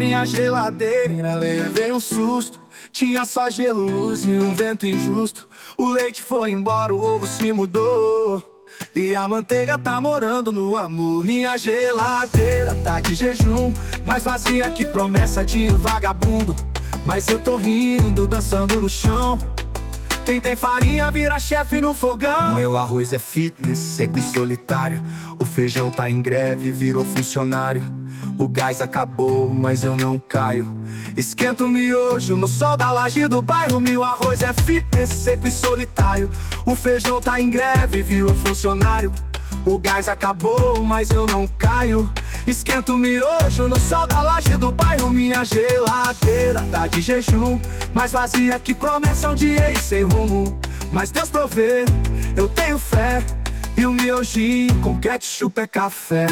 abri a geladeira, levei um susto. Tinha só gelo, luz e um vento injusto. O leite foi embora, o ovo se mudou. E a manteiga tá morando no amor. Minha geladeira tá de jejum, mais vazia que promessa de vagabundo. Mas eu tô rindo, dançando no chão. Quem tem farinha vira chefe no fogão. Meu arroz é fitness, seco e solitário. O feijão tá em greve, virou funcionário. O gás acabou, mas eu não caio. Esquento o miojo no sol da laje do bairro. Meu arroz é fitness, seco e solitário. O feijão tá em greve, virou funcionário. O gás acabou, mas eu não caio. Esquento o miojo no sol da laje do bairro. Minha geladeira tá de jejum, mais vazia que promessa um dia e sem rumo. Mas Deus provê, eu tenho fé. E o miojinho com ketchup é café.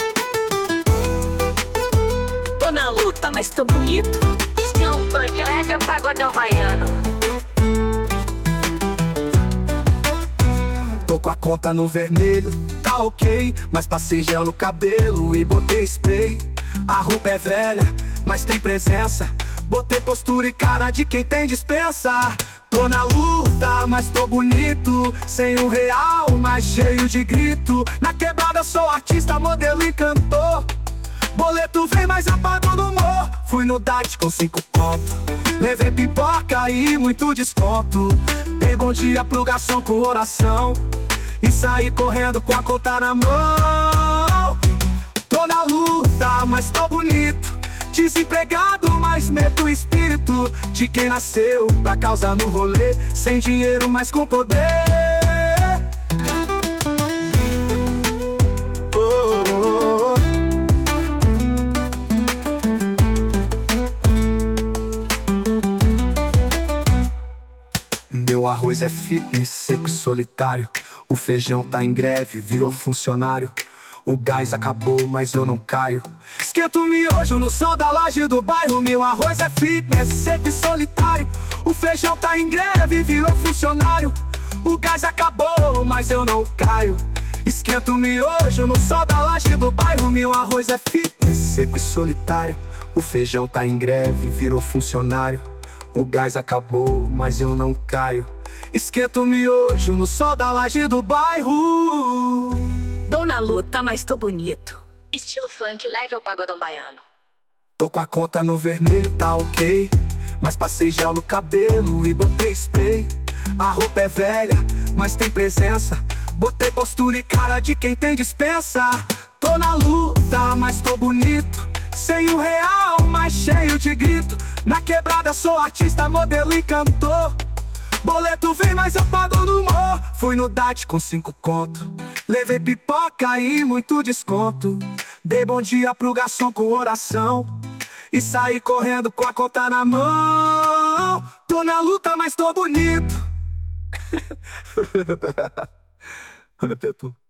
Tô na luta, mas tô bonito. Se um funk leve é pagodão baiano. Tô com a conta no vermelho, tá ok. Mas passei gel no cabelo e botei spray. A roupa é velha, mas tem presença. Botei postura e cara de quem tem dispensa. Tô na luta, mas tô bonito. Sem R$1, mas cheio de grito. Na quebrada sou artista, modelo e cantor. Boleto vem, mas eu pago no humor. Fui no DAT com 5 conto. Levei pipoca e muito desconto. Dei bom dia pro garçom com oração. E saí correndo com a conta na mão. Tô na luta, mas tô bonito. Desempregado, mas meto o espírito de quem nasceu pra causar no rolê. Sem dinheiro, mas com poder. Meu arroz é fitness, seco e solitário. O feijão tá em greve, virou funcionário. O gás acabou, mas eu não caio. Esquento o miojo no sol da laje do bairro. Meu arroz é fitness, seco e solitário. O feijão tá em greve, virou funcionário. O gás acabou, mas eu não caio. Esquento o miojo no sol da laje do bairro. Meu arroz é fitness, seco e solitário. O feijão tá em greve, virou funcionário. O gás acabou, mas eu não caio. Esquento o miojo no sol da laje do bairro. Tô na luta, mas tô bonito. Estilo funk leve ao pagodão baiano. Tô com a conta no vermelho, tá ok. Mas passei gel no cabelo e botei spray. A roupa é velha, mas tem presença. Botei postura e cara de quem tem dispensa. Tô na luta, mas tô bonito. Sem R$1, mas cheio de grito. Na quebrada sou artista, modelo e cantor. Boleto vem, mas eu pago no humor. Fui no DAT com 5 conto. Levei pipoca e muito desconto. Dei bom dia pro garçom com oração. E saí correndo com a conta na mão. Tô na luta, mas tô bonito.